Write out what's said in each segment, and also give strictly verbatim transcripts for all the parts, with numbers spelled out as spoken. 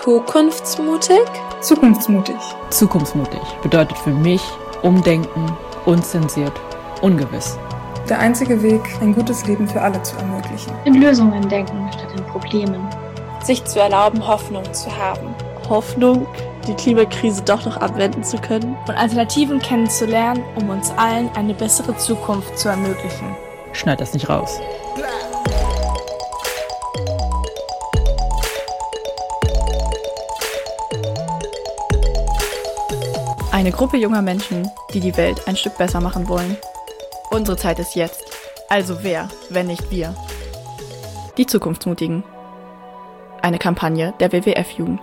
Zukunftsmutig? Zukunftsmutig. Zukunftsmutig bedeutet für mich umdenken, unzensiert, ungewiss. Der einzige Weg, ein gutes Leben für alle zu ermöglichen. In Lösungen denken statt in Problemen. Sich zu erlauben, Hoffnung zu haben. Hoffnung, die Klimakrise doch noch abwenden zu können. Und Alternativen kennenzulernen, um uns allen eine bessere Zukunft zu ermöglichen. Schneid das nicht raus. Eine Gruppe junger Menschen, die die Welt ein Stück besser machen wollen. Unsere Zeit ist jetzt. Also wer, wenn nicht wir? Die Zukunftsmutigen. Eine Kampagne der W W F-Jugend.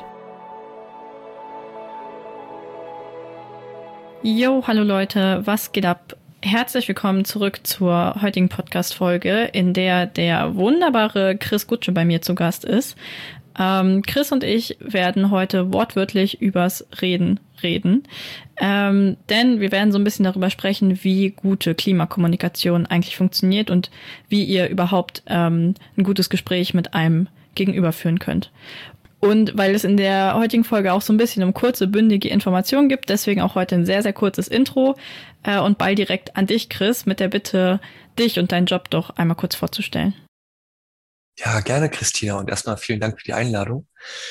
Jo, hallo Leute, was geht ab? Herzlich willkommen zurück zur heutigen Podcast-Folge, in der der wunderbare Chris Gutsche bei mir zu Gast ist. Ähm, Chris und ich werden heute wortwörtlich übers Reden reden, ähm, denn wir werden so ein bisschen darüber sprechen, wie gute Klimakommunikation eigentlich funktioniert und wie ihr überhaupt ähm, ein gutes Gespräch mit einem Gegenüber führen könnt. Und weil es in der heutigen Folge auch so ein bisschen um kurze, bündige Informationen gibt, deswegen auch heute ein sehr, sehr kurzes Intro äh, und bald direkt an dich, Chris, mit der Bitte, dich und deinen Job doch einmal kurz vorzustellen. Ja, gerne, Christina. Und erstmal vielen Dank für die Einladung.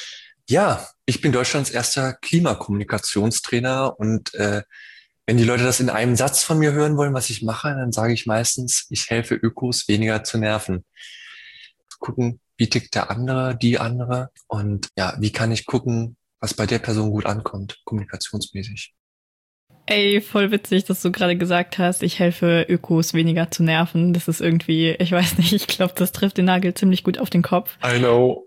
Ja, ich bin Deutschlands erster Klimakommunikationstrainer und äh, wenn die Leute das in einem Satz von mir hören wollen, was ich mache, dann sage ich meistens, ich helfe Ökos, weniger zu nerven. Gucken, wie tickt der andere, die andere und ja, wie kann ich gucken, was bei der Person gut ankommt, kommunikationsmäßig. Ey, voll witzig, dass du gerade gesagt hast, ich helfe Ökos weniger zu nerven. Das ist irgendwie, ich weiß nicht, ich glaube, das trifft den Nagel ziemlich gut auf den Kopf. I know.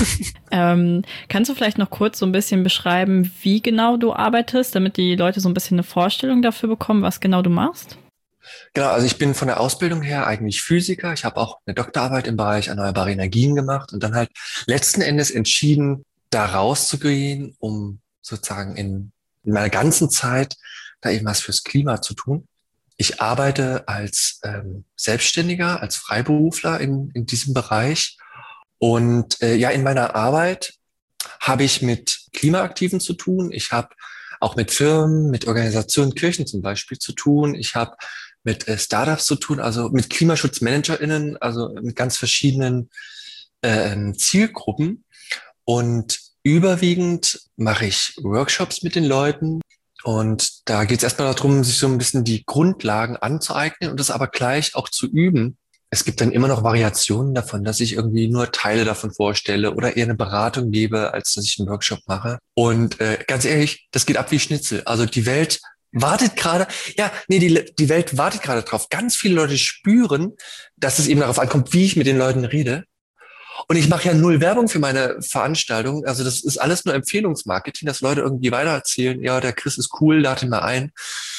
ähm, kannst du vielleicht noch kurz so ein bisschen beschreiben, wie genau du arbeitest, damit die Leute so ein bisschen eine Vorstellung dafür bekommen, was genau du machst? Genau, also ich bin von der Ausbildung her eigentlich Physiker. Ich habe auch eine Doktorarbeit im Bereich erneuerbare Energien gemacht und dann halt letzten Endes entschieden, da rauszugehen, um sozusagen in, in meiner ganzen Zeit da eben was fürs Klima zu tun. Ich arbeite als ähm, Selbstständiger, als Freiberufler in, in diesem Bereich. Und äh, ja, in meiner Arbeit habe ich mit Klimaaktiven zu tun. Ich habe auch mit Firmen, mit Organisationen, Kirchen zum Beispiel zu tun. Ich habe mit äh, Startups zu tun, also mit KlimaschutzmanagerInnen, also mit ganz verschiedenen äh, Zielgruppen. Und überwiegend mache ich Workshops mit den Leuten. Und da geht es erstmal darum, sich so ein bisschen die Grundlagen anzueignen und das aber gleich auch zu üben. Es gibt dann immer noch Variationen davon, dass ich irgendwie nur Teile davon vorstelle oder eher eine Beratung gebe, als dass ich einen Workshop mache. Und äh, ganz ehrlich, das geht ab wie Schnitzel. Also die Welt wartet gerade, ja, nee, die, die Welt wartet gerade drauf. Ganz viele Leute spüren, dass es eben darauf ankommt, wie ich mit den Leuten rede. Und ich mache ja null Werbung für meine Veranstaltung. Also das ist alles nur Empfehlungsmarketing, dass Leute irgendwie weitererzählen, ja, der Chris ist cool, lade ihn mal ein.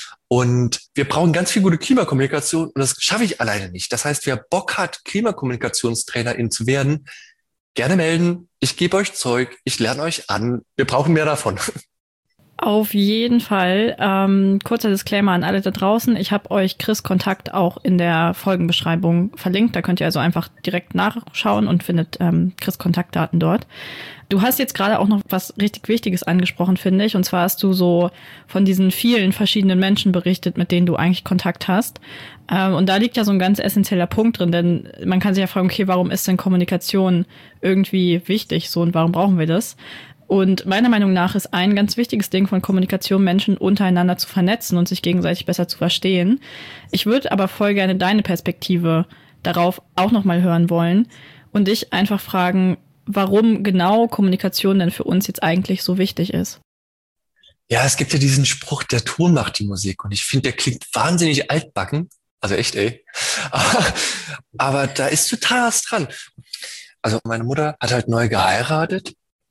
Und wir brauchen ganz viel gute Klimakommunikation und das schaffe ich alleine nicht. Das heißt, wer Bock hat, Klimakommunikationstrainerin zu werden, gerne melden. Ich gebe euch Zeug, ich lerne euch an. Wir brauchen mehr davon. Auf jeden Fall. Ähm, kurzer Disclaimer an alle da draußen. Ich habe euch Chris' Kontakt auch in der Folgenbeschreibung verlinkt. Da könnt ihr also einfach direkt nachschauen und findet ähm, Chris' Kontaktdaten dort. Du hast jetzt gerade auch noch was richtig Wichtiges angesprochen, finde ich. Und zwar hast du so von diesen vielen verschiedenen Menschen berichtet, mit denen du eigentlich Kontakt hast. Ähm, und da liegt ja so ein ganz essentieller Punkt drin, denn man kann sich ja fragen, okay, warum ist denn Kommunikation irgendwie wichtig so und warum brauchen wir das? Und meiner Meinung nach ist ein ganz wichtiges Ding von Kommunikation, Menschen untereinander zu vernetzen und sich gegenseitig besser zu verstehen. Ich würde aber voll gerne deine Perspektive darauf auch nochmal hören wollen und dich einfach fragen, warum genau Kommunikation denn für uns jetzt eigentlich so wichtig ist. Ja, es gibt ja diesen Spruch, der Ton macht die Musik und ich finde, der klingt wahnsinnig altbacken. Also echt, ey. Aber, aber da ist total was dran. Also meine Mutter hat halt neu geheiratet.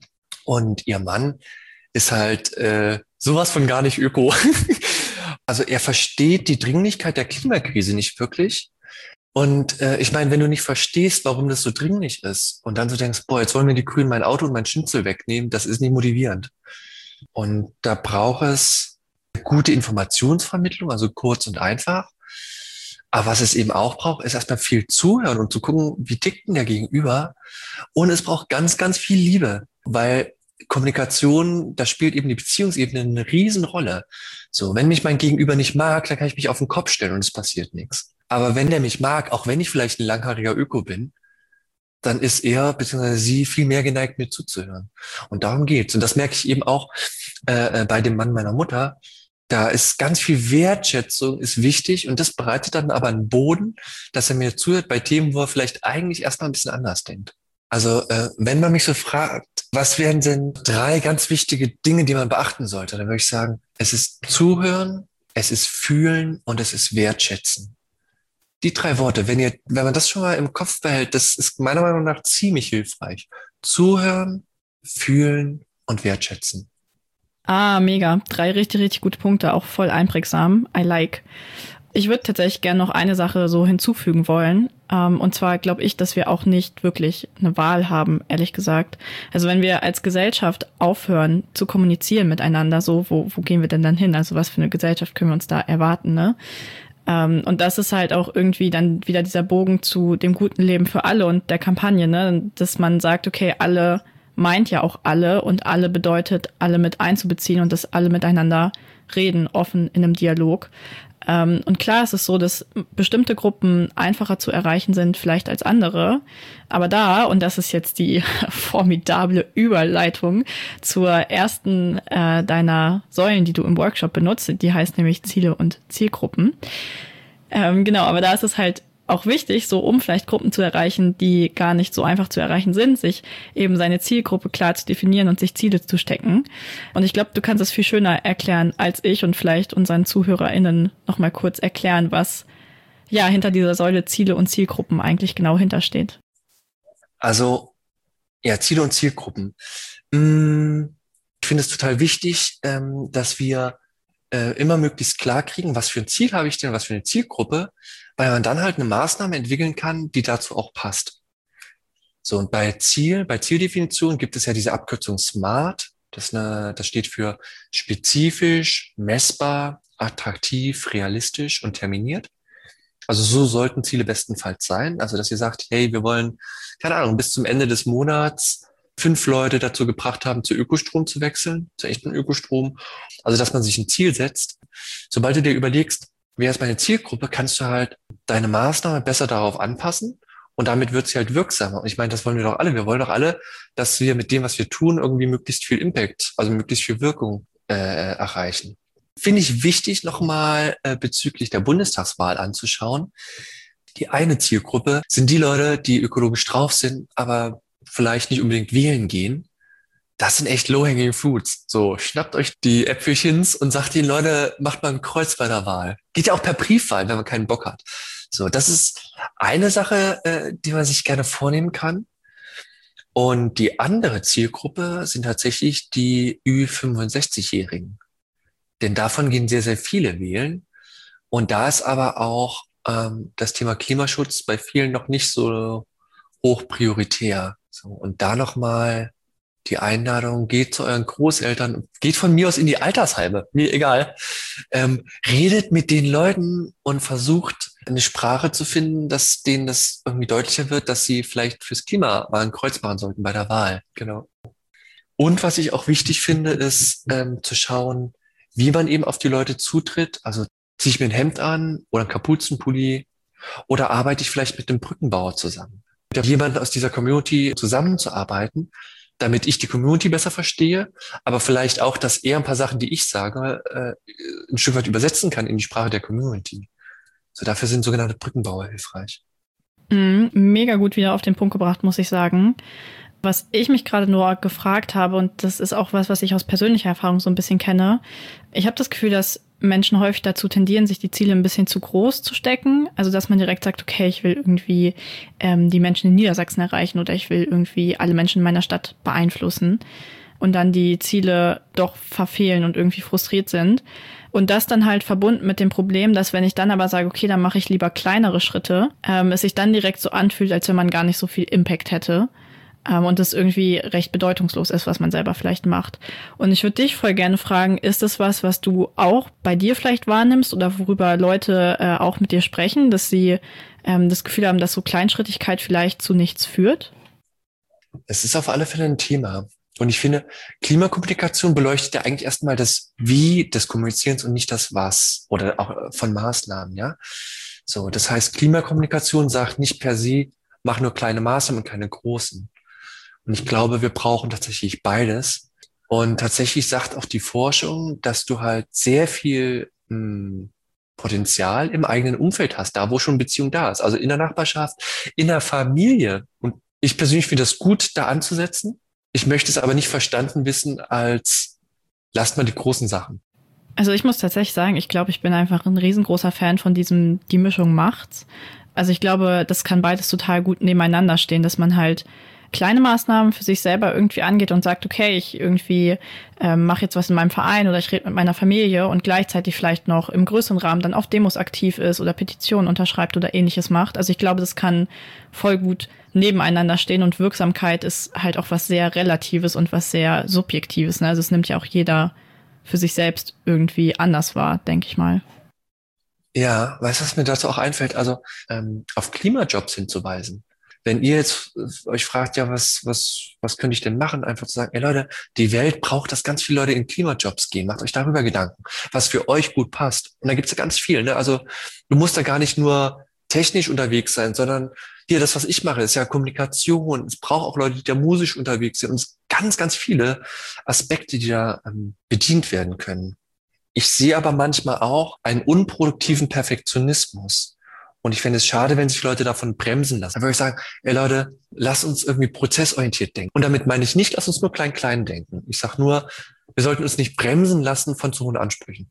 Und ihr Mann ist halt äh, sowas von gar nicht öko. Also er versteht die Dringlichkeit der Klimakrise nicht wirklich. Und äh, ich meine, wenn du nicht verstehst, warum das so dringlich ist und dann so denkst, boah, jetzt wollen mir die Grünen mein Auto und mein Schnitzel wegnehmen, das ist nicht motivierend. Und da braucht es gute Informationsvermittlung, also kurz und einfach. Aber was es eben auch braucht, ist erstmal viel zuhören und zu gucken, wie tickt denn der Gegenüber. Und es braucht ganz, ganz viel Liebe, weil Kommunikation, da spielt eben die Beziehungsebene eine Riesenrolle. So, wenn mich mein Gegenüber nicht mag, dann kann ich mich auf den Kopf stellen und es passiert nichts. Aber wenn der mich mag, auch wenn ich vielleicht ein langhaariger Öko bin, dann ist er bzw. sie viel mehr geneigt, mir zuzuhören. Und darum geht's. Und das merke ich eben auch äh, bei dem Mann meiner Mutter. Da ist ganz viel Wertschätzung, ist wichtig, und das bereitet dann aber einen Boden, dass er mir zuhört bei Themen, wo er vielleicht eigentlich erstmal ein bisschen anders denkt. Also äh, wenn man mich so fragt, was wären denn drei ganz wichtige Dinge, die man beachten sollte, dann würde ich sagen, es ist Zuhören, es ist Fühlen und es ist Wertschätzen. Die drei Worte, wenn ihr, wenn man das schon mal im Kopf behält, das ist meiner Meinung nach ziemlich hilfreich. Zuhören, Fühlen und Wertschätzen. Ah, mega. Drei richtig, richtig gute Punkte, auch voll einprägsam. I like. Ich würde tatsächlich gerne noch eine Sache so hinzufügen wollen. Ähm, und zwar glaube ich, dass wir auch nicht wirklich eine Wahl haben, ehrlich gesagt. Also wenn wir als Gesellschaft aufhören zu kommunizieren miteinander, so, wo, wo gehen wir denn dann hin? Also was für eine Gesellschaft können wir uns da erwarten, ne? Ähm, und das ist halt auch irgendwie dann wieder dieser Bogen zu dem guten Leben für alle und der Kampagne, ne? Dass man sagt, okay, alle meint ja auch alle, und alle bedeutet, alle mit einzubeziehen und dass alle miteinander reden, offen in einem Dialog. Ähm, und klar ist es so, dass bestimmte Gruppen einfacher zu erreichen sind vielleicht als andere. Aber da, und das ist jetzt die formidable Überleitung zur ersten äh, deiner Säulen, die du im Workshop benutzt, die heißt nämlich Ziele und Zielgruppen. Ähm, genau, aber da ist es halt auch wichtig, so um vielleicht Gruppen zu erreichen, die gar nicht so einfach zu erreichen sind, sich eben seine Zielgruppe klar zu definieren und sich Ziele zu stecken. Und ich glaube, du kannst es viel schöner erklären als ich und vielleicht unseren ZuhörerInnen noch mal kurz erklären, was ja hinter dieser Säule Ziele und Zielgruppen eigentlich genau hintersteht. Also, ja, Ziele und Zielgruppen. Ich finde es total wichtig, dass wir immer möglichst klar kriegen, was für ein Ziel habe ich denn, was für eine Zielgruppe, weil man dann halt eine Maßnahme entwickeln kann, die dazu auch passt. So, und bei Ziel, bei Zieldefinition gibt es ja diese Abkürzung SMART. Das, eine, das steht für spezifisch, messbar, attraktiv, realistisch und terminiert. Also so sollten Ziele bestenfalls sein. Also, dass ihr sagt, hey, wir wollen, keine Ahnung, bis zum Ende des Monats fünf Leute dazu gebracht haben, zu Ökostrom zu wechseln, zu echten Ökostrom. Also, dass man sich ein Ziel setzt. Sobald du dir überlegst, wer ist meine Zielgruppe, kannst du halt deine Maßnahme besser darauf anpassen, und damit wird sie halt wirksamer. Und ich meine, das wollen wir doch alle. Wir wollen doch alle, dass wir mit dem, was wir tun, irgendwie möglichst viel Impact, also möglichst viel Wirkung äh, erreichen. Finde ich wichtig, nochmal äh, bezüglich der Bundestagswahl anzuschauen. Die eine Zielgruppe sind die Leute, die ökologisch drauf sind, aber vielleicht nicht unbedingt wählen gehen. Das sind echt low-hanging fruits. So, schnappt euch die Äpfelchens und sagt den Leute, macht mal ein Kreuz bei der Wahl. Geht ja auch per Briefwahl, wenn man keinen Bock hat. So, das ist eine Sache, äh, die man sich gerne vornehmen kann. Und die andere Zielgruppe sind tatsächlich die Ü fünfundsechzig-Jährigen. Denn davon gehen sehr, sehr viele wählen. Und da ist aber auch ähm, das Thema Klimaschutz bei vielen noch nicht so hoch prioritär. So, und da nochmal die Einladung, geht zu euren Großeltern, geht von mir aus in die Altersheime, mir egal. Ähm, redet mit den Leuten und versucht, eine Sprache zu finden, dass denen das irgendwie deutlicher wird, dass sie vielleicht fürs Klima mal ein Kreuz machen sollten bei der Wahl. Genau. Und was ich auch wichtig finde, ist ähm, zu schauen, wie man eben auf die Leute zutritt. Also ziehe ich mir ein Hemd an oder einen Kapuzenpulli oder arbeite ich vielleicht mit einem Brückenbauer zusammen. Mit jemandem aus dieser Community zusammenzuarbeiten, damit ich die Community besser verstehe, aber vielleicht auch, dass er ein paar Sachen, die ich sage, äh, ein Stück weit übersetzen kann in die Sprache der Community. So, dafür sind sogenannte Brückenbauer hilfreich. Mm, mega gut wieder auf den Punkt gebracht, muss ich sagen. Was ich mich gerade nur gefragt habe, und das ist auch was, was ich aus persönlicher Erfahrung so ein bisschen kenne, ich habe das Gefühl, dass Menschen häufig dazu tendieren, sich die Ziele ein bisschen zu groß zu stecken. Also, dass man direkt sagt, okay, ich will irgendwie ähm, die Menschen in Niedersachsen erreichen oder ich will irgendwie alle Menschen in meiner Stadt beeinflussen und dann die Ziele doch verfehlen und irgendwie frustriert sind. Und das dann halt verbunden mit dem Problem, dass wenn ich dann aber sage, okay, dann mache ich lieber kleinere Schritte, ähm, es sich dann direkt so anfühlt, als wenn man gar nicht so viel Impact hätte. Und das irgendwie recht bedeutungslos ist, was man selber vielleicht macht. Und ich würde dich voll gerne fragen, ist das was, was du auch bei dir vielleicht wahrnimmst oder worüber Leute äh, auch mit dir sprechen, dass sie ähm, das Gefühl haben, dass so Kleinschrittigkeit vielleicht zu nichts führt? Es ist auf alle Fälle ein Thema. Und ich finde, Klimakommunikation beleuchtet ja eigentlich erstmal das Wie des Kommunizierens und nicht das Was oder auch von Maßnahmen, ja. So, das heißt, Klimakommunikation sagt nicht per se, mach nur kleine Maßnahmen und keine großen. Und ich glaube, wir brauchen tatsächlich beides. Und tatsächlich sagt auch die Forschung, dass du halt sehr viel mh, Potenzial im eigenen Umfeld hast, da wo schon Beziehung da ist. Also in der Nachbarschaft, in der Familie. Und ich persönlich finde das gut, da anzusetzen. Ich möchte es aber nicht verstanden wissen als, lasst mal die großen Sachen. Also ich muss tatsächlich sagen, ich glaube, ich bin einfach ein riesengroßer Fan von diesem, die Mischung macht's. Also ich glaube, das kann beides total gut nebeneinander stehen, dass man halt kleine Maßnahmen für sich selber irgendwie angeht und sagt, okay, ich irgendwie ähm, mache jetzt was in meinem Verein oder ich rede mit meiner Familie und gleichzeitig vielleicht noch im größeren Rahmen dann auf Demos aktiv ist oder Petitionen unterschreibt oder ähnliches macht. Also ich glaube, das kann voll gut nebeneinander stehen und Wirksamkeit ist halt auch was sehr Relatives und was sehr Subjektives. Ne? Also es nimmt ja auch jeder für sich selbst irgendwie anders wahr, denke ich mal. Ja, weißt du, was mir dazu auch einfällt? Also ähm, auf Klimajobs hinzuweisen. Wenn ihr jetzt äh, euch fragt, ja, was, was, was könnte ich denn machen? Einfach zu sagen, ey Leute, die Welt braucht, dass ganz viele Leute in Klimajobs gehen. Macht euch darüber Gedanken, was für euch gut passt. Und da gibt's ja ganz viel, ne? Also du musst da gar nicht nur technisch unterwegs sein, sondern hier, das, was ich mache, ist ja Kommunikation. Es braucht auch Leute, die da musisch unterwegs sind. Und es sind ganz, ganz viele Aspekte, die da ähm, bedient werden können. Ich sehe aber manchmal auch einen unproduktiven Perfektionismus. Und ich fände es schade, wenn sich Leute davon bremsen lassen. Dann würde ich sagen, ey Leute, lass uns irgendwie prozessorientiert denken. Und damit meine ich nicht, lass uns nur klein-klein denken. Ich sage nur, wir sollten uns nicht bremsen lassen von zu hohen Ansprüchen.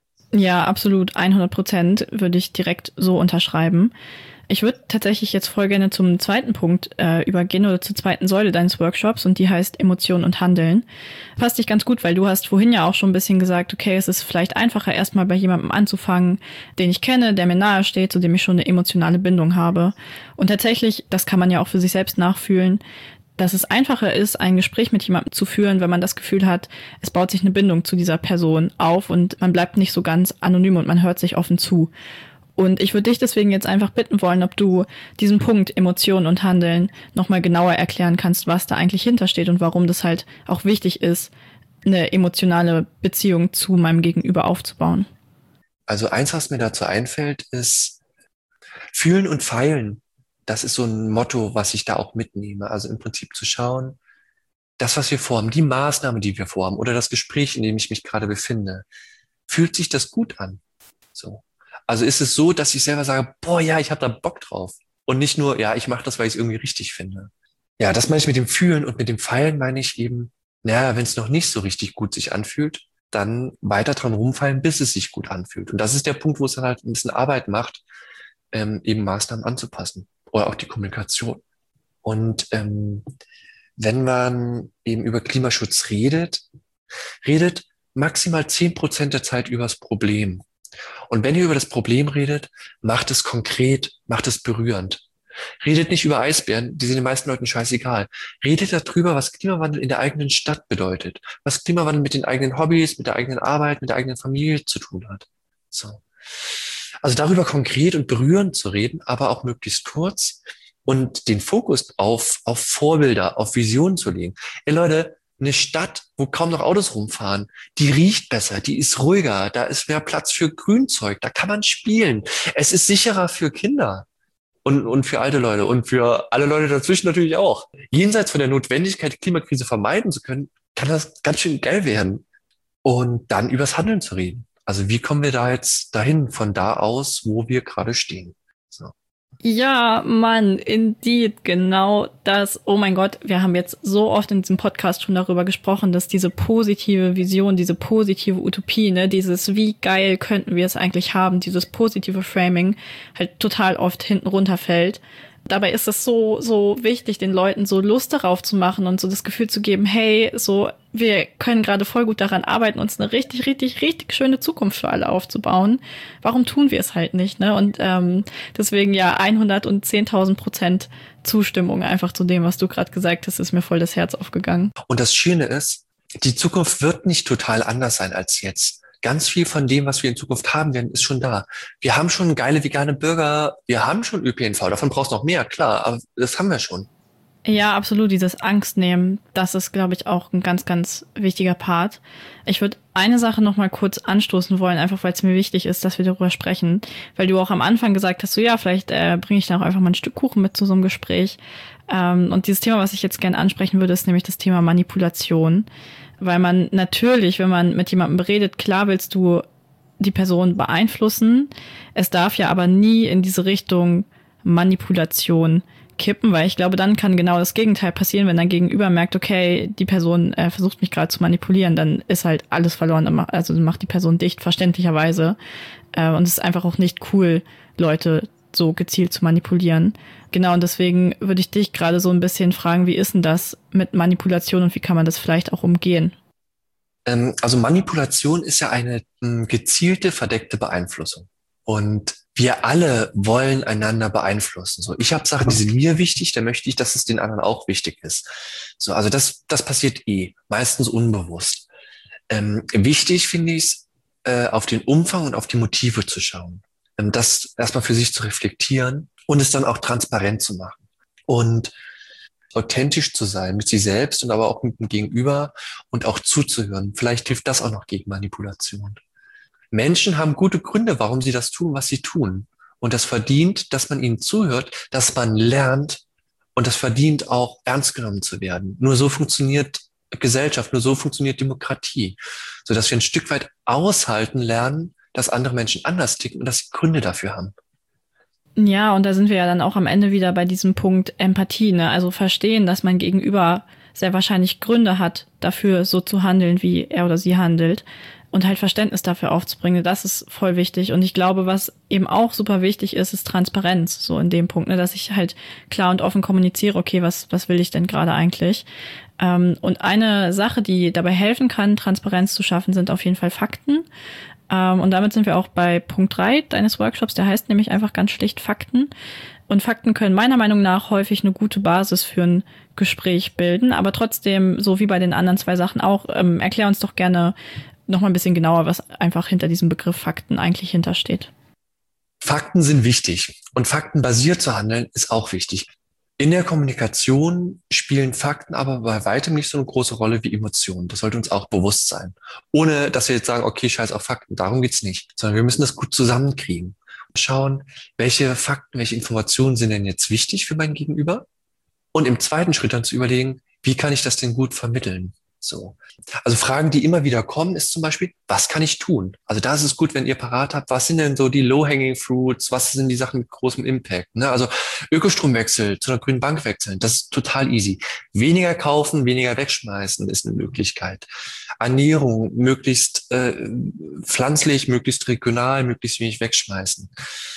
Ja, absolut. hundert Prozent würde ich direkt so unterschreiben. Ich würde tatsächlich jetzt voll gerne zum zweiten Punkt äh, übergehen oder zur zweiten Säule deines Workshops und die heißt Emotion und Handeln. Passt dich ganz gut, weil du hast vorhin ja auch schon ein bisschen gesagt, okay, es ist vielleicht einfacher, erstmal bei jemandem anzufangen, den ich kenne, der mir nahe steht, zu dem ich schon eine emotionale Bindung habe. Und tatsächlich, das kann man ja auch für sich selbst nachfühlen, dass es einfacher ist, ein Gespräch mit jemandem zu führen, wenn man das Gefühl hat, es baut sich eine Bindung zu dieser Person auf und man bleibt nicht so ganz anonym und man hört sich offen zu. Und ich würde dich deswegen jetzt einfach bitten wollen, ob du diesen Punkt Emotionen und Handeln nochmal genauer erklären kannst, was da eigentlich hintersteht und warum das halt auch wichtig ist, eine emotionale Beziehung zu meinem Gegenüber aufzubauen. Also eins, was mir dazu einfällt, ist fühlen und feilen. Das ist so ein Motto, was ich da auch mitnehme. Also im Prinzip zu schauen, das, was wir vorhaben, die Maßnahme, die wir vorhaben oder das Gespräch, in dem ich mich gerade befinde, fühlt sich das gut an? So. Also ist es so, dass ich selber sage, boah, ja, ich habe da Bock drauf. Und nicht nur, ja, ich mache das, weil ich es irgendwie richtig finde. Ja, das meine ich mit dem Fühlen und mit dem Feilen meine ich eben, naja, wenn es noch nicht so richtig gut sich anfühlt, dann weiter dran rumfallen, bis es sich gut anfühlt. Und das ist der Punkt, wo es dann halt ein bisschen Arbeit macht, ähm, eben Maßnahmen anzupassen. Oder auch die Kommunikation. Und ähm, wenn man eben über Klimaschutz redet, redet maximal zehn Prozent der Zeit über das Problem. Und wenn ihr über das Problem redet, macht es konkret, macht es berührend. Redet nicht über Eisbären, die sind den meisten Leuten scheißegal. Redet darüber, was Klimawandel in der eigenen Stadt bedeutet, was Klimawandel mit den eigenen Hobbys, mit der eigenen Arbeit, mit der eigenen Familie zu tun hat. So. Also darüber konkret und berührend zu reden, aber auch möglichst kurz und den Fokus auf, auf Vorbilder, auf Visionen zu legen. Ey Leute, eine Stadt, wo kaum noch Autos rumfahren, die riecht besser, die ist ruhiger, da ist mehr Platz für Grünzeug, da kann man spielen. Es ist sicherer für Kinder und, und für alte Leute und für alle Leute dazwischen natürlich auch. Jenseits von der Notwendigkeit, die Klimakrise vermeiden zu können, kann das ganz schön geil werden. Und dann übers Handeln zu reden. Also wie kommen wir da jetzt dahin, von da aus, wo wir gerade stehen? So. Ja, Mann, indeed, genau das. Oh mein Gott, wir haben jetzt so oft in diesem Podcast schon darüber gesprochen, dass diese positive Vision, diese positive Utopie, ne, dieses wie geil könnten wir es eigentlich haben, dieses positive Framing halt total oft hinten runterfällt. Dabei ist es so, so wichtig, den Leuten so Lust darauf zu machen und so das Gefühl zu geben, hey, so, wir können gerade voll gut daran arbeiten, uns eine richtig, richtig, richtig schöne Zukunft für alle aufzubauen. Warum tun wir es halt nicht, ne? Und ähm, deswegen ja hundertzehntausend Prozent Zustimmung einfach zu dem, was du gerade gesagt hast, ist mir voll das Herz aufgegangen. Und das Schöne ist, die Zukunft wird nicht total anders sein als jetzt. Ganz viel von dem, was wir in Zukunft haben werden, ist schon da. Wir haben schon geile vegane Burger, wir haben schon Ö P N V, davon brauchst du noch mehr, klar, aber das haben wir schon. Ja, absolut. Dieses Angstnehmen, das ist, glaube ich, auch ein ganz, ganz wichtiger Part. Ich würde eine Sache noch mal kurz anstoßen wollen, einfach weil es mir wichtig ist, dass wir darüber sprechen. Weil du auch am Anfang gesagt hast, so ja, vielleicht äh, bringe ich dann auch einfach mal ein Stück Kuchen mit zu so einem Gespräch. Ähm, und dieses Thema, was ich jetzt gerne ansprechen würde, ist nämlich das Thema Manipulation. Weil man natürlich, wenn man mit jemandem redet, klar willst du die Person beeinflussen. Es darf ja aber nie in diese Richtung Manipulation kippen, weil ich glaube, dann kann genau das Gegenteil passieren, wenn dein Gegenüber merkt, okay, die Person äh, versucht mich gerade zu manipulieren, dann ist halt alles verloren, also macht die Person dicht, verständlicherweise. Äh, und es ist einfach auch nicht cool, Leute so gezielt zu manipulieren. Genau, und deswegen würde ich dich gerade so ein bisschen fragen, wie ist denn das mit Manipulation und wie kann man das vielleicht auch umgehen? Ähm, also Manipulation ist ja eine m, gezielte, verdeckte Beeinflussung. Und wir alle wollen einander beeinflussen. So, ich habe Sachen, die sind mir wichtig, da möchte ich, dass es den anderen auch wichtig ist. So, also das, das passiert eh, meistens unbewusst. Ähm, wichtig finde ich es, äh, auf den Umfang und auf die Motive zu schauen. Ähm, das erstmal für sich zu reflektieren und es dann auch transparent zu machen. Und authentisch zu sein mit sich selbst und aber auch mit dem Gegenüber und auch zuzuhören. Vielleicht hilft das auch noch gegen Manipulation. Menschen haben gute Gründe, warum sie das tun, was sie tun. Und das verdient, dass man ihnen zuhört, dass man lernt und das verdient auch ernst genommen zu werden. Nur so funktioniert Gesellschaft, nur so funktioniert Demokratie. Sodass wir ein Stück weit aushalten lernen, dass andere Menschen anders ticken und dass sie Gründe dafür haben. Ja, und da sind wir ja dann auch am Ende wieder bei diesem Punkt Empathie, ne? Also verstehen, dass man gegenüber sehr wahrscheinlich Gründe hat, dafür so zu handeln, wie er oder sie handelt. Und halt Verständnis dafür aufzubringen, das ist voll wichtig. Und ich glaube, was eben auch super wichtig ist, ist Transparenz, so in dem Punkt, ne, dass ich halt klar und offen kommuniziere, okay, was was will ich denn gerade eigentlich? Ähm, und eine Sache, die dabei helfen kann, Transparenz zu schaffen, sind auf jeden Fall Fakten. Ähm, und damit sind wir auch bei Punkt drei deines Workshops, der heißt nämlich einfach ganz schlicht Fakten. Und Fakten können meiner Meinung nach häufig eine gute Basis für ein Gespräch bilden, aber trotzdem, so wie bei den anderen zwei Sachen auch, ähm, erklär uns doch gerne noch mal ein bisschen genauer, was einfach hinter diesem Begriff Fakten eigentlich hintersteht. Fakten sind wichtig und faktenbasiert zu handeln ist auch wichtig. In der Kommunikation spielen Fakten aber bei weitem nicht so eine große Rolle wie Emotionen. Das sollte uns auch bewusst sein. Ohne, dass wir jetzt sagen, okay, scheiß auf Fakten, darum geht's nicht. Sondern wir müssen das gut zusammenkriegen. Schauen, welche Fakten, welche Informationen sind denn jetzt wichtig für mein Gegenüber? Und im zweiten Schritt dann zu überlegen, wie kann ich das denn gut vermitteln? So. Also Fragen, die immer wieder kommen, ist zum Beispiel, was kann ich tun? Also da ist es gut, wenn ihr parat habt, was sind denn so die low-hanging fruits, was sind die Sachen mit großem Impact? Ne? Also Ökostromwechsel zu einer grünen Bank wechseln, das ist total easy. Weniger kaufen, weniger wegschmeißen ist eine Möglichkeit. Ernährung, möglichst äh, pflanzlich, möglichst regional, möglichst wenig wegschmeißen.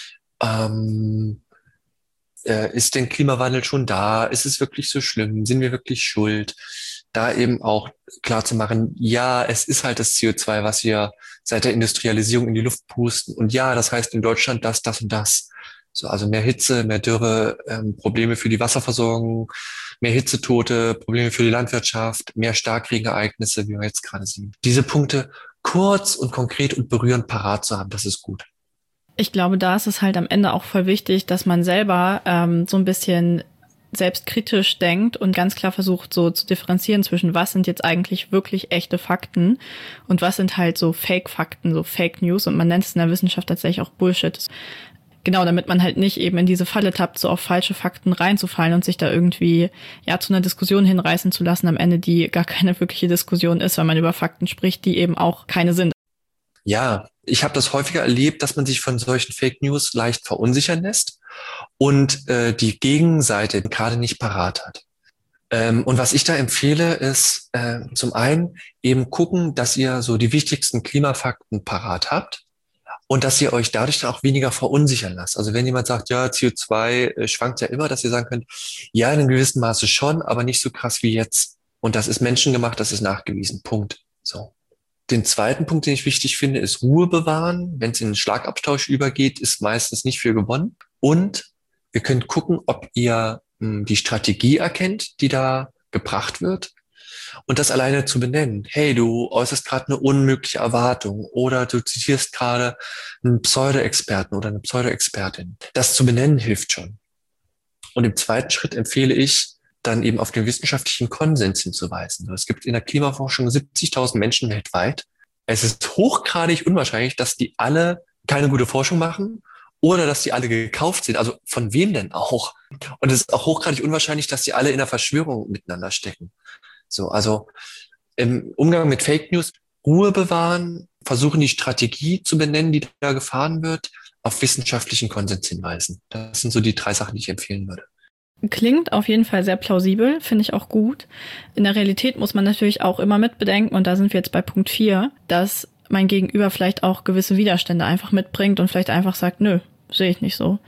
Ähm, äh, ist denn Klimawandel schon da? Ist es wirklich so schlimm? Sind wir wirklich schuld? Da eben auch klar zu machen, ja, es ist halt das C O zwei, was wir seit der Industrialisierung in die Luft pusten. Und ja, das heißt in Deutschland das, das und das. So, also mehr Hitze, mehr Dürre, ähm, Probleme für die Wasserversorgung, mehr Hitzetote, Probleme für die Landwirtschaft, mehr Starkregenereignisse, wie wir jetzt gerade sehen. Diese Punkte kurz und konkret und berührend parat zu haben, das ist gut. Ich glaube, da ist es halt am Ende auch voll wichtig, dass man selber ähm, so ein bisschen selbstkritisch denkt und ganz klar versucht, so zu differenzieren zwischen was sind jetzt eigentlich wirklich echte Fakten und was sind halt so Fake-Fakten, so Fake News, und man nennt es in der Wissenschaft tatsächlich auch Bullshit. Genau, damit man halt nicht eben in diese Falle tappt, so auf falsche Fakten reinzufallen und sich da irgendwie ja zu einer Diskussion hinreißen zu lassen am Ende, die gar keine wirkliche Diskussion ist, weil man über Fakten spricht, die eben auch keine sind. Ja, ich habe das häufiger erlebt, dass man sich von solchen Fake News leicht verunsichern lässt und äh, die Gegenseite gerade nicht parat hat. Ähm, und was ich da empfehle, ist äh, zum einen eben gucken, dass ihr so die wichtigsten Klimafakten parat habt und dass ihr euch dadurch dann auch weniger verunsichern lasst. Also wenn jemand sagt, ja, C O zwei äh, schwankt ja immer, dass ihr sagen könnt, ja, in einem gewissen Maße schon, aber nicht so krass wie jetzt. Und das ist menschengemacht, das ist nachgewiesen. Punkt. So. Den zweiten Punkt, den ich wichtig finde, ist Ruhe bewahren. Wenn es in den Schlagabtausch übergeht, ist meistens nicht viel gewonnen. Und ihr könnt gucken, ob ihr mh, die Strategie erkennt, die da gebracht wird. Und das alleine zu benennen. Hey, du äußerst gerade eine unmögliche Erwartung oder du zitierst gerade einen Pseudo-Experten oder eine Pseudo-Expertin. Das zu benennen hilft schon. Und im zweiten Schritt empfehle ich, dann eben auf den wissenschaftlichen Konsens hinzuweisen. Es gibt in der Klimaforschung siebzigtausend Menschen weltweit. Es ist hochgradig unwahrscheinlich, dass die alle keine gute Forschung machen oder dass die alle gekauft sind. Also von wem denn auch? Und es ist auch hochgradig unwahrscheinlich, dass die alle in einer Verschwörung miteinander stecken. So, also im Umgang mit Fake News Ruhe bewahren, versuchen die Strategie zu benennen, die da gefahren wird, auf wissenschaftlichen Konsens hinweisen. Das sind so die drei Sachen, die ich empfehlen würde. Klingt auf jeden Fall sehr plausibel, finde ich auch gut. In der Realität muss man natürlich auch immer mitbedenken, und da sind wir jetzt bei Punkt vier, dass mein Gegenüber vielleicht auch gewisse Widerstände einfach mitbringt und vielleicht einfach sagt, nö, sehe ich nicht so.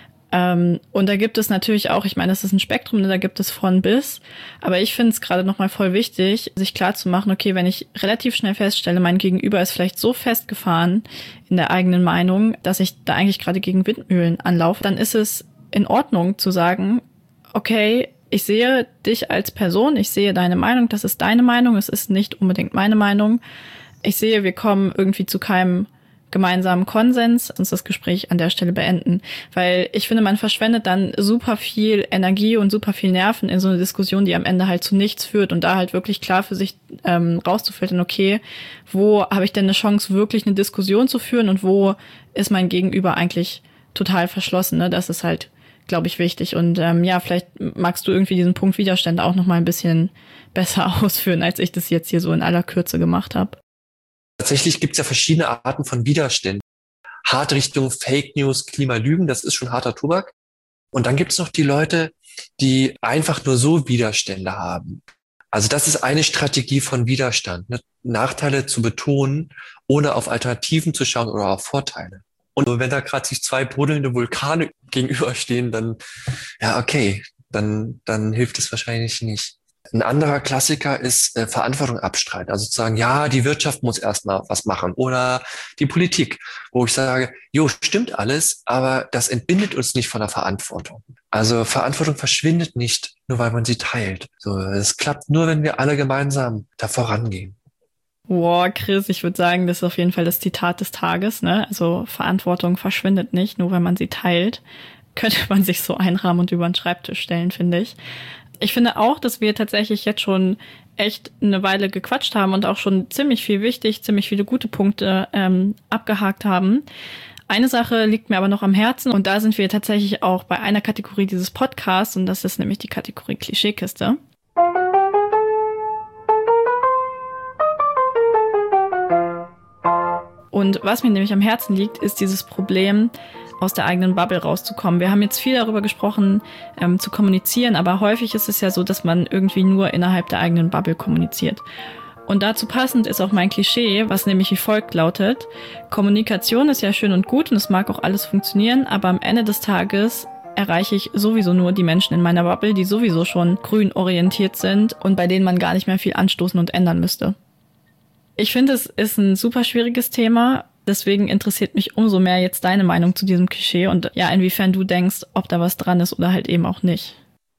Ähm, und da gibt es natürlich auch, ich meine, das ist ein Spektrum, da gibt es von bis, aber ich finde es gerade nochmal voll wichtig, sich klar zu machen, okay, wenn ich relativ schnell feststelle, mein Gegenüber ist vielleicht so festgefahren in der eigenen Meinung, dass ich da eigentlich gerade gegen Windmühlen anlaufe, dann ist es in Ordnung zu sagen, okay, ich sehe dich als Person, ich sehe deine Meinung, das ist deine Meinung, es ist nicht unbedingt meine Meinung. Ich sehe, wir kommen irgendwie zu keinem gemeinsamen Konsens, uns das Gespräch an der Stelle beenden. Weil ich finde, man verschwendet dann super viel Energie und super viel Nerven in so eine Diskussion, die am Ende halt zu nichts führt, und da halt wirklich klar für sich ähm, rauszufiltern, okay, wo habe ich denn eine Chance, wirklich eine Diskussion zu führen und wo ist mein Gegenüber eigentlich total verschlossen, ne? Das ist halt, glaube ich, wichtig. Und ähm, ja, vielleicht magst du irgendwie diesen Punkt Widerstände auch noch mal ein bisschen besser ausführen, als ich das jetzt hier so in aller Kürze gemacht habe. Tatsächlich gibt es ja verschiedene Arten von Widerständen. Hart Richtung Fake News, Klimalügen, das ist schon harter Tobak. Und dann gibt es noch die Leute, die einfach nur so Widerstände haben. Also das ist eine Strategie von Widerstand, ne? Nachteile zu betonen, ohne auf Alternativen zu schauen oder auf Vorteile. Und wenn da gerade sich zwei brodelnde Vulkane gegenüberstehen, dann, ja, okay, dann, dann hilft es wahrscheinlich nicht. Ein anderer Klassiker ist äh, Verantwortung abstreiten. Also zu sagen, ja, die Wirtschaft muss erstmal was machen oder die Politik, wo ich sage, jo, stimmt alles, aber das entbindet uns nicht von der Verantwortung. Also Verantwortung verschwindet nicht, nur weil man sie teilt. So, es klappt nur, wenn wir alle gemeinsam da vorangehen. Wow, Chris, ich würde sagen, das ist auf jeden Fall das Zitat des Tages, ne? Also Verantwortung verschwindet nicht, nur wenn man sie teilt. Könnte man sich so einrahmen und über den Schreibtisch stellen, finde ich. Ich finde auch, dass wir tatsächlich jetzt schon echt eine Weile gequatscht haben und auch schon ziemlich viel wichtig, ziemlich viele gute Punkte ähm, abgehakt haben. Eine Sache liegt mir aber noch am Herzen, und da sind wir tatsächlich auch bei einer Kategorie dieses Podcasts, und das ist nämlich die Kategorie Klischeekiste. Und was mir nämlich am Herzen liegt, ist dieses Problem, aus der eigenen Bubble rauszukommen. Wir haben jetzt viel darüber gesprochen, ähm, zu kommunizieren, aber häufig ist es ja so, dass man irgendwie nur innerhalb der eigenen Bubble kommuniziert. Und dazu passend ist auch mein Klischee, was nämlich wie folgt lautet: Kommunikation ist ja schön und gut und es mag auch alles funktionieren, aber am Ende des Tages erreiche ich sowieso nur die Menschen in meiner Bubble, die sowieso schon grün orientiert sind und bei denen man gar nicht mehr viel anstoßen und ändern müsste. Ich finde, es ist ein super schwieriges Thema. Deswegen interessiert mich umso mehr jetzt deine Meinung zu diesem Klischee und ja, inwiefern du denkst, ob da was dran ist oder halt eben auch nicht.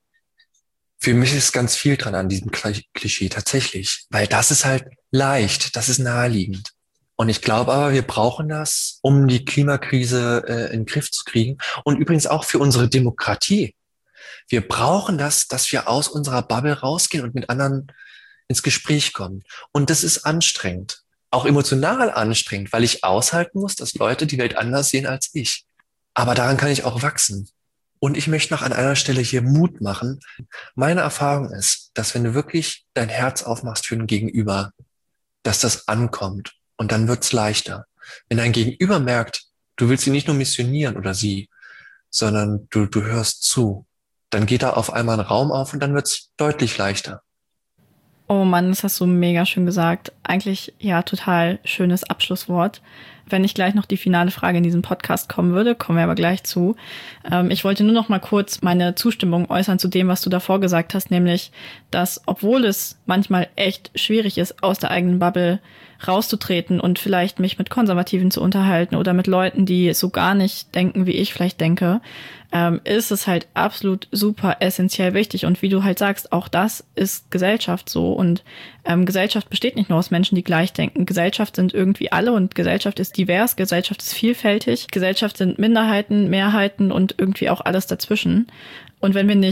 Für mich ist ganz viel dran an diesem Klischee tatsächlich, weil das ist halt leicht, das ist naheliegend. Und ich glaube aber, wir brauchen das, um die Klimakrise äh, in den Griff zu kriegen und übrigens auch für unsere Demokratie. Wir brauchen das, dass wir aus unserer Bubble rausgehen und mit anderen ins Gespräch kommen. Und das ist anstrengend. Auch emotional anstrengend, weil ich aushalten muss, dass Leute die Welt anders sehen als ich. Aber daran kann ich auch wachsen. Und ich möchte noch an einer Stelle hier Mut machen. Meine Erfahrung ist, dass wenn du wirklich dein Herz aufmachst für ein Gegenüber, dass das ankommt und dann wird's leichter. Wenn dein Gegenüber merkt, du willst sie nicht nur missionieren oder sie, sondern du, du hörst zu, dann geht da auf einmal ein Raum auf und dann wird's deutlich leichter. Oh Mann, das hast du mega schön gesagt. Eigentlich, ja, total schönes Abschlusswort. Wenn nicht gleich noch die finale Frage in diesem Podcast kommen würde, kommen wir aber gleich zu. Ähm, ich wollte nur noch mal kurz meine Zustimmung äußern zu dem, was du davor gesagt hast, nämlich, dass, obwohl es manchmal echt schwierig ist, aus der eigenen Bubble rauszutreten und vielleicht mich mit Konservativen zu unterhalten oder mit Leuten, die so gar nicht denken, wie ich vielleicht denke, ähm, ist es halt absolut super essentiell wichtig. Und wie du halt sagst, auch das ist Gesellschaft so. Und ähm, Gesellschaft besteht nicht nur aus Menschen, die gleich denken. Gesellschaft sind irgendwie alle und Gesellschaft ist divers, Gesellschaft ist vielfältig. Gesellschaft sind Minderheiten, Mehrheiten und irgendwie auch alles dazwischen. Und wenn wir nicht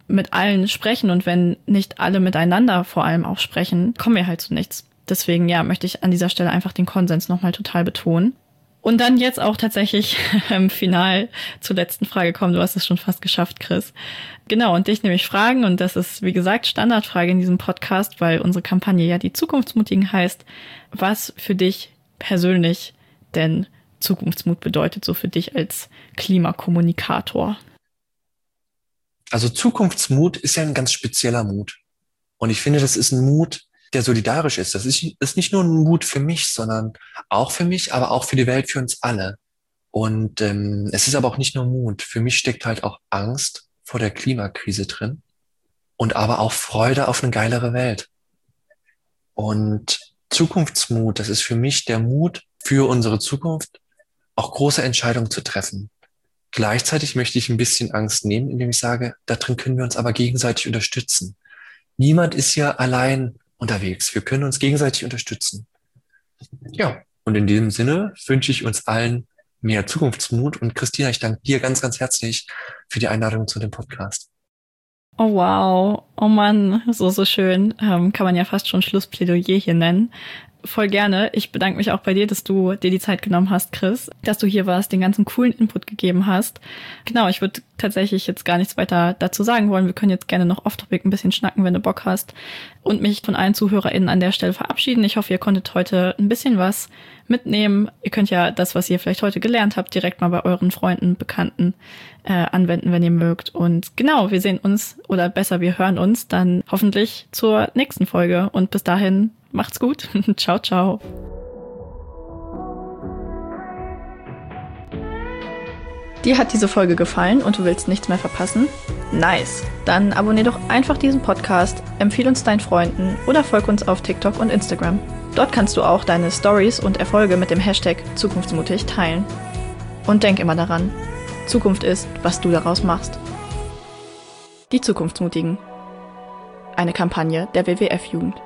mit allen sprechen und wenn nicht alle miteinander vor allem auch sprechen, kommen wir halt zu nichts. Deswegen, ja, möchte ich an dieser Stelle einfach den Konsens nochmal total betonen. Und dann jetzt auch tatsächlich im Final zur letzten Frage kommen. Du hast es schon fast geschafft, Chris. Genau, und dich nämlich fragen, und das ist, wie gesagt, Standardfrage in diesem Podcast, weil unsere Kampagne ja die Zukunftsmutigen heißt, was für dich persönlich denn Zukunftsmut bedeutet, so für dich als Klimakommunikator. Also Zukunftsmut ist ja ein ganz spezieller Mut. Und ich finde, das ist ein Mut, der solidarisch ist. Das ist, ist nicht nur ein Mut für mich, sondern auch für mich, aber auch für die Welt, für uns alle. Und ähm, es ist aber auch nicht nur Mut. Für mich steckt halt auch Angst vor der Klimakrise drin und aber auch Freude auf eine geilere Welt. Und Zukunftsmut, das ist für mich der Mut für unsere Zukunft, auch große Entscheidungen zu treffen. Gleichzeitig möchte ich ein bisschen Angst nehmen, indem ich sage, da drin können wir uns aber gegenseitig unterstützen. Niemand ist ja allein unterwegs. Wir können uns gegenseitig unterstützen. Ja, und in diesem Sinne wünsche ich uns allen mehr Zukunftsmut. Und Christina, ich danke dir ganz, ganz herzlich für die Einladung zu dem Podcast. Oh wow, oh Mann, so, so schön. Ähm, kann man ja fast schon Schlussplädoyer hier nennen. Voll gerne. Ich bedanke mich auch bei dir, dass du dir die Zeit genommen hast, Chris, dass du hier warst, den ganzen coolen Input gegeben hast. Genau, ich würde tatsächlich jetzt gar nichts weiter dazu sagen wollen. Wir können jetzt gerne noch off-topic ein bisschen schnacken, wenn du Bock hast. Und mich von allen ZuhörerInnen an der Stelle verabschieden. Ich hoffe, ihr konntet heute ein bisschen was mitnehmen. Ihr könnt ja das, was ihr vielleicht heute gelernt habt, direkt mal bei euren Freunden, Bekannten äh, anwenden, wenn ihr mögt. Und genau, wir sehen uns, oder besser, wir hören uns dann hoffentlich zur nächsten Folge. Und bis dahin, macht's gut. Ciao, ciao. Dir hat diese Folge gefallen und du willst nichts mehr verpassen? Nice! Dann abonnier doch einfach diesen Podcast, empfehle uns deinen Freunden oder folg uns auf TikTok und Instagram. Dort kannst du auch deine Stories und Erfolge mit dem Hashtag Zukunftsmutig teilen. Und denk immer daran, Zukunft ist, was du daraus machst. Die Zukunftsmutigen. Eine Kampagne der W W F-Jugend.